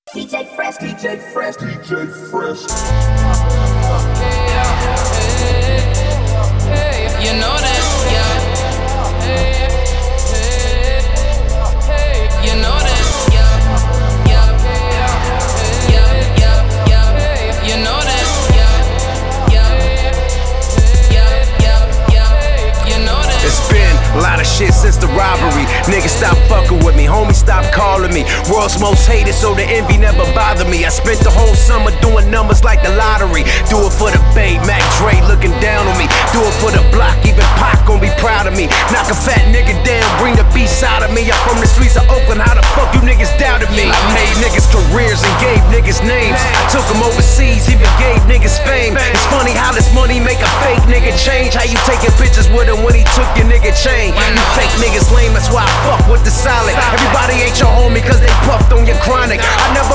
DJ Fresh, DJ Fresh, DJ Fresh. You know this, yeah. You know this, yeah. Yeah, yeah, yeah, yeah. You know this, yeah. Yeah, yeah, yeah, yeah. You know this. It's been a lot of shit since the robbery. Niggas stop fucking with me, homie stop calling me. World's most hated, so the envy never bother me. I spent the whole summer doing numbers like the lottery. Do it for the Bay, Mac Dre looking down on me. Do it for the block, even Pac gon' be proud of me. Knock a fat nigga down, bring the beast out of me. I'm from the streets of Oakland, how the fuck you niggas doubted me? I made niggas careers and gave niggas names. I took them overseas, even gave niggas fame. It's funny how this money make a fake nigga change. How you taking pictures with him when he took your nigga chain? You fake niggas lame, that's why I fuck with the solid. Everybody ain't your homie cause they puffed on your chronic. I never